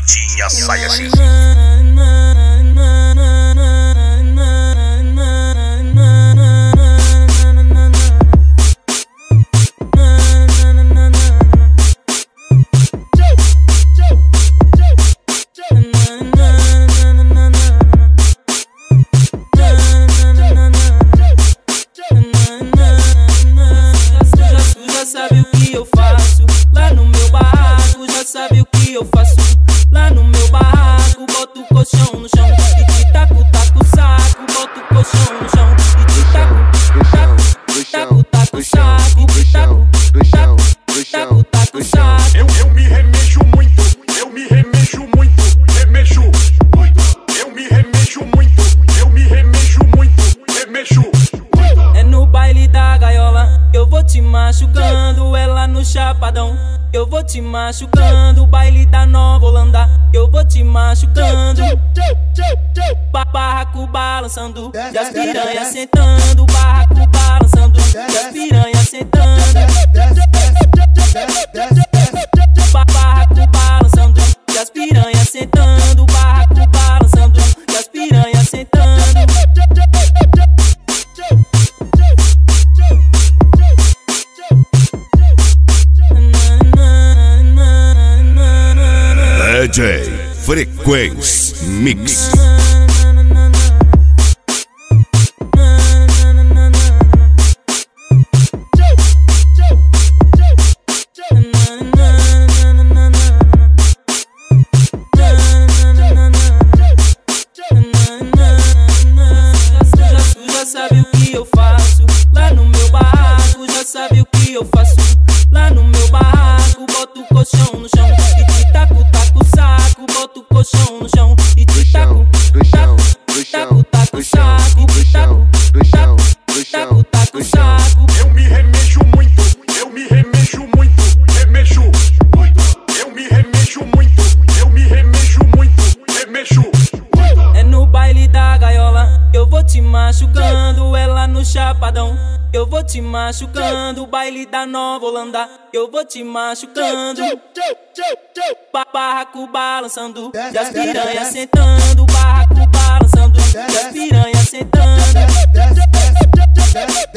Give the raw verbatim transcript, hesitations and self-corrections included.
Tinha saia X. Sabe o que eu faço lá no meu barraco, já sabe o que eu faço lá no meu barraco. Boto o colchão no chão e te taco, taco o saco. Boto o colchão no chão e te taco, taco, taco, taco o saco. Te taco, taco, taco, taco o saco. Eu, eu me remexo muito, eu me remexo muito, remexo muito. Eu me remexo muito, eu me remexo muito, remexo muito. É no baile da gaiola que eu vou te machucando, é lá no Chapadão que eu vou te machucando. Baile da Nova Holanda que eu vou te machucando. Barraco balançando, e as piranha sentando. Barraco balançando, e as piranha sentando. Barraco balançando, e as piranha sentando. Barraco balançando, e as piranha sentando. D J Frequência Mix. Já sabe o que eu faço lá no meu barraco, já sabe o que eu faço lá no meu barraco. Boto o colchão no chão e te taco, taco o saco. Boto o colchão no chão e te taco, taco, taco, taco o saco. Te taco, taco, taco, taco o saco. Eu me remexo muito, eu me remexo muito, remexo muito. Eu me remexo muito, eu me remexo muito, remexo muito. É no baile da gaiola que eu vou te machucando, é lá no Chapadão que eu vou te machucando. Baile da Nova Holanda que eu vou te machucando. Barraco balançando, e as piranha sentando. Barraco balançando, e as piranha sentando.